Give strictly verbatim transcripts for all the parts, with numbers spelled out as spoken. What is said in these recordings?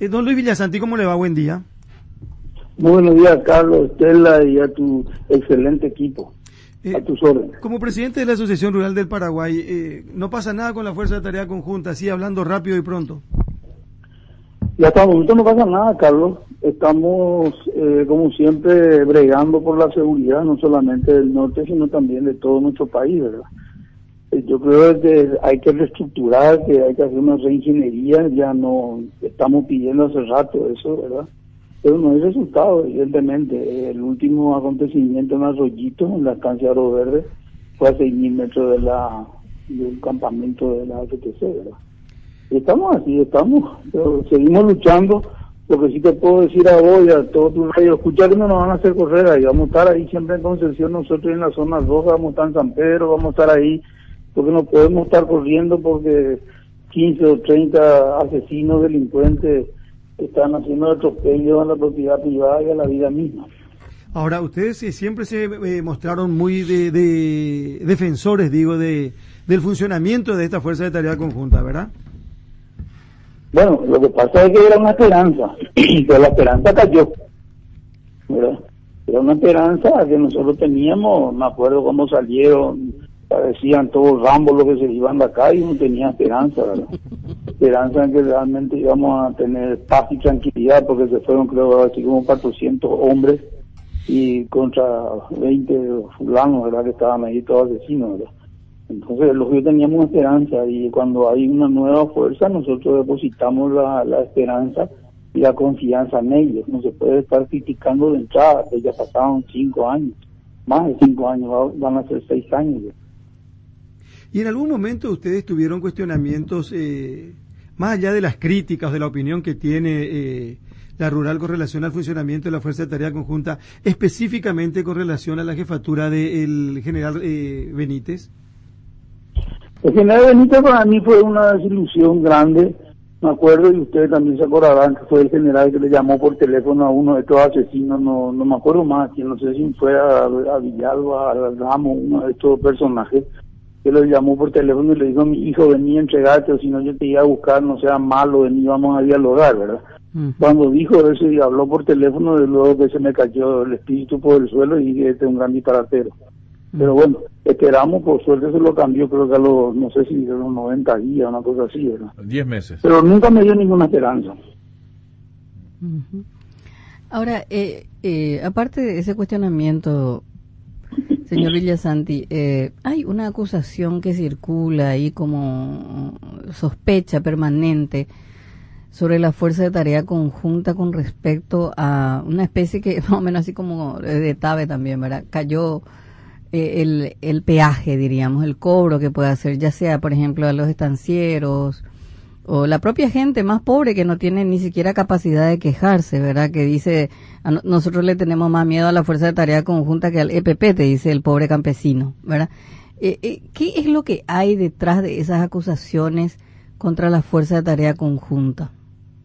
Eh, don Luis Villasanti, ¿cómo le va? Buen día. Muy buenos días, Carlos, Estela y a tu excelente equipo. Eh, a tus órdenes. Como presidente de la Asociación Rural del Paraguay, eh, ¿no pasa nada con la Fuerza de Tarea Conjunta, así hablando rápido y pronto? Y hasta el momento no pasa nada, Carlos. Estamos, eh, como siempre, bregando por la seguridad, no solamente del norte, sino también de todo nuestro país, ¿verdad? Eh, yo creo que hay que reestructurar, que hay que hacer una reingeniería, ya no estamos pidiendo hace rato eso, ¿verdad? Pero no hay resultado, evidentemente. El último acontecimiento en Arroyito, en la estancia de Aro Verde, fue a seis mil metros de la, del campamento de la A F T C, ¿verdad? Y estamos así, estamos, pero seguimos luchando. Lo que sí te puedo decir a vos y a todos tus radios, escuchar que no nos van a hacer correr ahí, vamos a estar ahí siempre en Concepción, nosotros en la zona roja, vamos a estar en San Pedro, vamos a estar ahí, porque no podemos estar corriendo porque quince o treinta asesinos, delincuentes, están haciendo atropellos a la propiedad privada y a la vida misma. Ahora, ustedes eh, siempre se eh, mostraron muy de, de defensores, digo, de del funcionamiento de esta Fuerza de Tarea Conjunta, ¿verdad? Bueno, lo que pasa es que era una esperanza, pero la esperanza cayó, ¿verdad? Era una esperanza que nosotros teníamos, me acuerdo cómo salieron, parecían todos Rambo los que se iban de acá y no tenía esperanza, ¿verdad? Esperanza en que realmente íbamos a tener paz y tranquilidad, porque se fueron, creo, así como cuatrocientos hombres y contra veinte fulanos, ¿verdad? Que estaban ahí todos asesinos, ¿verdad? Entonces, los que teníamos esperanza, y cuando hay una nueva fuerza, nosotros depositamos la, la esperanza y la confianza en ellos. No se puede estar criticando de entrada, que ya pasaron cinco años, más de cinco años, van a ser seis años ya. ¿Y en algún momento ustedes tuvieron cuestionamientos, eh, más allá de las críticas, de la opinión que tiene eh, la rural con relación al funcionamiento de la Fuerza de Tarea Conjunta, específicamente con relación a la jefatura del general eh, Benítez? El general Benítez para mí fue una desilusión grande, me acuerdo, y ustedes también se acordarán que fue el general que le llamó por teléfono a uno de estos asesinos, no no me acuerdo más, quién, no sé si fue a, a Villalba, a Ramos, uno de estos personajes, que le llamó por teléfono y le dijo: mi hijo, venía a entregarte, o si no yo te iba a buscar, no sea malo, vení, vamos a dialogar, ¿verdad? Uh-huh. Cuando dijo eso y habló por teléfono, de luego que se me cayó el espíritu por el suelo y dije: este es un gran disparatero. Pero bueno, esperamos, por suerte se lo cambió, creo que a los, no sé si a los noventa días, una cosa así, ¿verdad? diez meses. Pero nunca me dio ninguna esperanza. Uh-huh. Ahora, eh, eh, aparte de ese cuestionamiento, señor Villasanti, eh, hay una acusación que circula ahí como sospecha permanente sobre la Fuerza de Tarea Conjunta con respecto a una especie que, más o menos así como de TABE también, ¿verdad? Cayó El, el peaje, diríamos, el cobro que puede hacer, ya sea, por ejemplo, a los estancieros o la propia gente más pobre que no tiene ni siquiera capacidad de quejarse, ¿verdad? Que dice, a no, nosotros le tenemos más miedo a la Fuerza de Tarea Conjunta que al E P P, te dice el pobre campesino, ¿verdad? Eh, eh, ¿Qué es lo que hay detrás de esas acusaciones contra la Fuerza de Tarea Conjunta?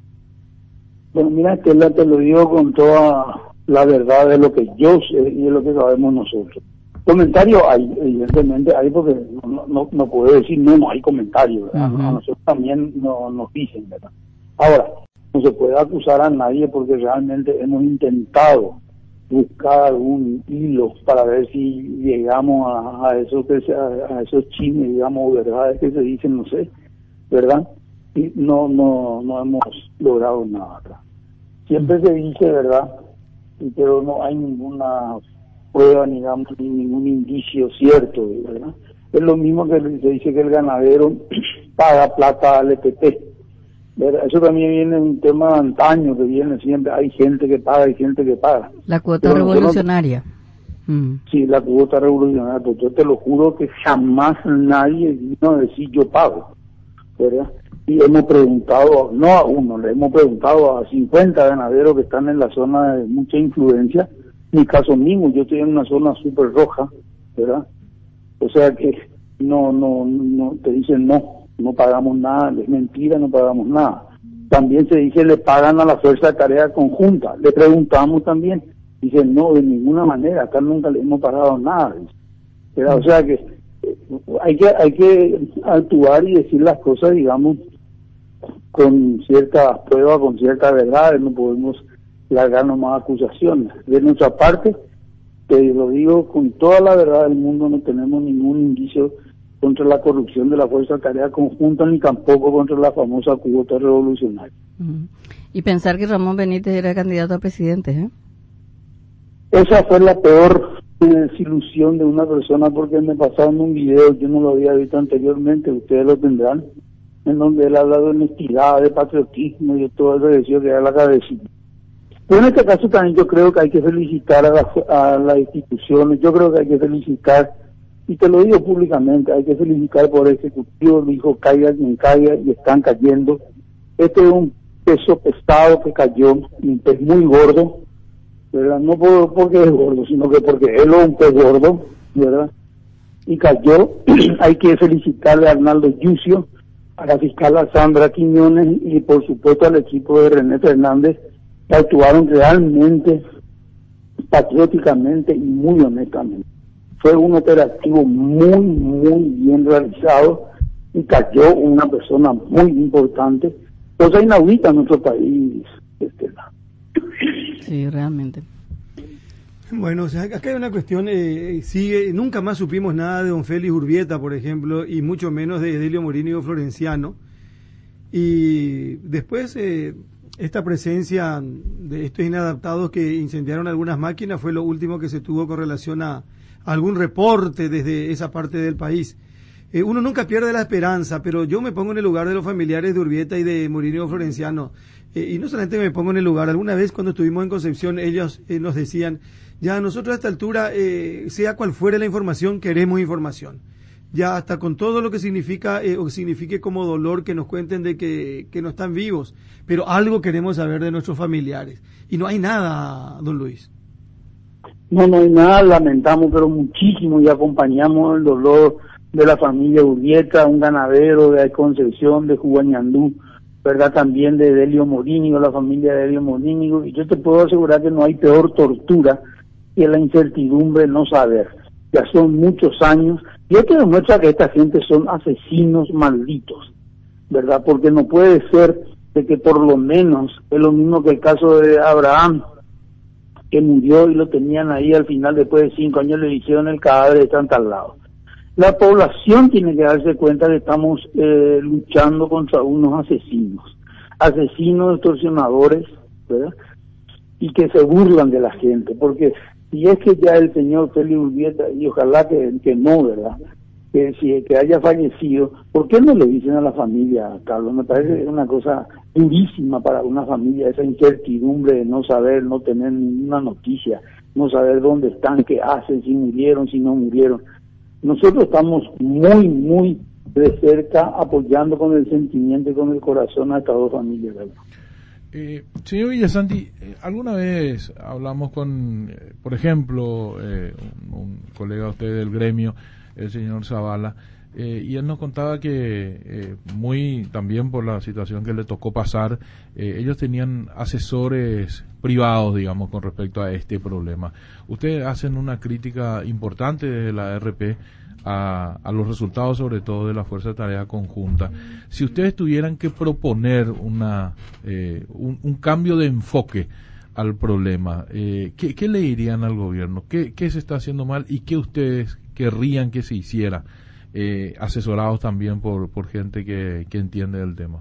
Bueno, mira, Estela, te lo digo con toda la verdad de lo que yo sé y de lo que sabemos nosotros. Comentarios hay, evidentemente hay, porque no, no, no puedo decir no, no hay comentarios, ¿verdad? Uh-huh. A nosotros también no, nos dicen, ¿verdad? Ahora, no se puede acusar a nadie porque realmente hemos intentado buscar un hilo para ver si llegamos a, a esos que se, a, a esos chismes, digamos, verdades que se dicen, no sé, ¿verdad? Y no, no, no hemos logrado nada acá. Siempre se dice, ¿verdad? Pero no hay ninguna prueba, ni, digamos, ni ningún indicio cierto, ¿verdad? Es lo mismo que se dice que el ganadero paga plata al E P P, ¿verdad? Eso también viene de un tema de antaño, que viene siempre, hay gente que paga y gente que paga. La cuota Pero revolucionaria. No, mm. Sí, la cuota revolucionaria, pues yo te lo juro que jamás nadie vino a decir yo pago, ¿verdad? Y hemos preguntado, no a uno, le hemos preguntado a cincuenta ganaderos que están en la zona de mucha influencia. Mi caso mismo, yo estoy en una zona súper roja, ¿verdad? O sea que no, no, no, te dicen no, no pagamos nada, es mentira, no pagamos nada. También se dice le pagan a la Fuerza de Tarea Conjunta, le preguntamos también, dicen no, de ninguna manera, acá nunca le hemos pagado nada, ¿verdad? O sea que hay que, hay que actuar y decir las cosas, digamos, con ciertas pruebas, con ciertas verdades, no podemos largarnos más acusaciones. De nuestra parte, te lo digo con toda la verdad del mundo, no tenemos ningún indicio contra la corrupción de la Fuerza de Tarea Conjunta, ni tampoco contra la famosa cuota revolucionaria. Uh-huh. Y pensar que Ramón Benítez era candidato a presidente, ¿eh? Esa fue la peor desilusión de una persona, porque me pasaron un video, yo no lo había visto anteriormente, ustedes lo tendrán, en donde él habla de honestidad, de patriotismo y de todo eso, decía que era la cabecita. Pero en este caso también yo creo que hay que felicitar a, la, a las instituciones, yo creo que hay que felicitar, y te lo digo públicamente, hay que felicitar por el Ejecutivo, dijo caiga quien caiga, y están cayendo. Este es un peso pesado que cayó, un pez muy gordo, ¿verdad? No por, porque es gordo, sino que porque él es un pez gordo, ¿verdad? Y cayó. Hay que felicitarle a Arnaldo Yucio, a la fiscal Sandra Quiñones y por supuesto al equipo de René Fernández, que actuaron realmente patrióticamente y muy honestamente. Fue un operativo muy, muy bien realizado y cayó una persona muy importante, cosa inaudita en nuestro país, Estela. Sí, realmente. Bueno, o sea, acá hay una cuestión, eh, sigue, nunca más supimos nada de don Félix Urbieta, por ejemplo, y mucho menos de Delio Morínigo Florenciano. Y después, eh, esta presencia de estos inadaptados que incendiaron algunas máquinas fue lo último que se tuvo con relación a, a algún reporte desde esa parte del país. Eh, uno nunca pierde la esperanza, pero yo me pongo en el lugar de los familiares de Urbieta y de Morínigo Florenciano. Eh, y no solamente me pongo en el lugar, alguna vez cuando estuvimos en Concepción, ellos eh, nos decían, ya nosotros a esta altura, eh, sea cual fuere la información, queremos información. Ya hasta con todo lo que significa, eh, o que signifique como dolor que nos cuenten de que, que no están vivos, pero algo queremos saber de nuestros familiares. Y no hay nada, don Luis. No, no hay nada, lamentamos, pero muchísimo, y acompañamos el dolor de la familia Urbieta, un ganadero de Concepción, de Jubañandú, ¿verdad? También de Delio Morínigo, la familia de Delio Morínigo, y yo te puedo asegurar que no hay peor tortura que la incertidumbre de no saber. Ya son muchos años, y esto demuestra que esta gente son asesinos malditos, ¿verdad? Porque no puede ser de que por lo menos, es lo mismo que el caso de Abraham, que murió y lo tenían ahí al final, después de cinco años le hicieron el cadáver, están al lado. La población tiene que darse cuenta que estamos eh, luchando contra unos asesinos, asesinos extorsionadores, ¿verdad? Y que se burlan de la gente, porque si es que ya el señor Félix Urbieta, y ojalá que, que no, ¿verdad?, que si que haya fallecido, ¿por qué no le dicen a la familia, Carlos? Me parece una cosa durísima para una familia, esa incertidumbre de no saber, no tener ninguna noticia, no saber dónde están, qué hacen, si murieron, si no murieron. Nosotros estamos muy, muy de cerca apoyando con el sentimiento y con el corazón a estas dos familias, ¿verdad? Eh, señor Villasanti, eh, alguna vez hablamos con, eh, por ejemplo, eh, un, un colega de usted del gremio, el señor Zavala, eh, y él nos contaba que eh, muy también por la situación que le tocó pasar, eh, ellos tenían asesores privados, digamos, con respecto a este problema. Ustedes hacen una crítica importante desde la R P a, a los resultados, sobre todo de la Fuerza de Tarea Conjunta. Si ustedes tuvieran que proponer una eh, un, un cambio de enfoque al problema, eh, ¿qué, ¿qué le dirían al gobierno? ¿Qué, ¿Qué se está haciendo mal y qué ustedes querrían que se hiciera, eh, asesorados también por, por gente que, que entiende del tema?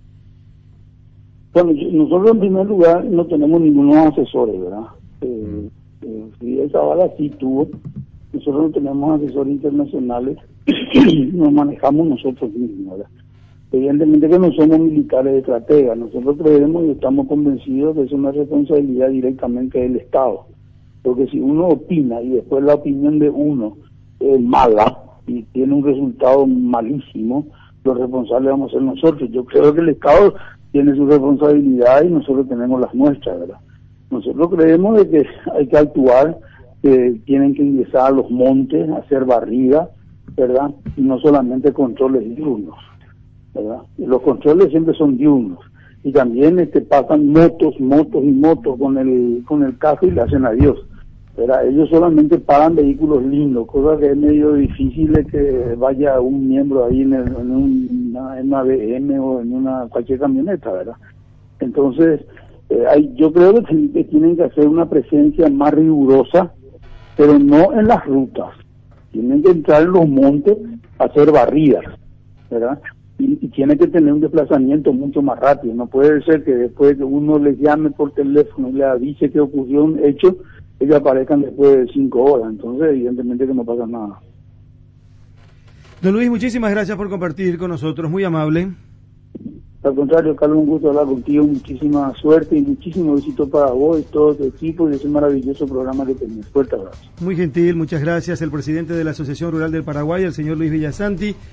Bueno, nosotros en primer lugar no tenemos ningunos asesores, ¿verdad? Eh, eh, Fidel Zavala sí tuvo, nosotros no tenemos asesores internacionales, nos manejamos nosotros mismos, ¿verdad? Evidentemente que no somos militares estrategas, nosotros creemos y estamos convencidos que es una responsabilidad directamente del Estado, porque si uno opina y después la opinión de uno es mala y tiene un resultado malísimo, los responsables vamos a ser nosotros. Yo creo que el Estado tiene su responsabilidad y nosotros tenemos las nuestras, ¿verdad? Nosotros creemos de que hay que actuar, que tienen que ingresar a los montes, hacer barrida, ¿verdad? Y no solamente controles diurnos, ¿verdad? Y los controles siempre son diurnos. Y también este pasan motos, motos y motos con el con el cajo y le hacen adiós. ¿verdad? Ellos solamente pagan vehículos lindos, cosa que es medio difícil de que vaya un miembro ahí en, el, en, una, en una B M o en una cualquier camioneta, ¿verdad? Entonces, eh, hay, yo creo que, que tienen que hacer una presencia más rigurosa, pero no en las rutas. Tienen que entrar en los montes a hacer barridas, ¿verdad? Y, y tiene que tener un desplazamiento mucho más rápido. No puede ser que después que uno les llame por teléfono y le avise que ocurrió un hecho, ellos aparezcan después de cinco horas. Entonces, evidentemente que no pasa nada. Don Luis, muchísimas gracias por compartir con nosotros. Muy amable. Al contrario, Carlos, un gusto hablar contigo. Muchísima suerte y muchísimo éxito para vos y todo tu equipo y ese maravilloso programa que tenés. Fuerte abrazo. Muy gentil, muchas gracias. El presidente de la Asociación Rural del Paraguay, el señor Luis Villasanti.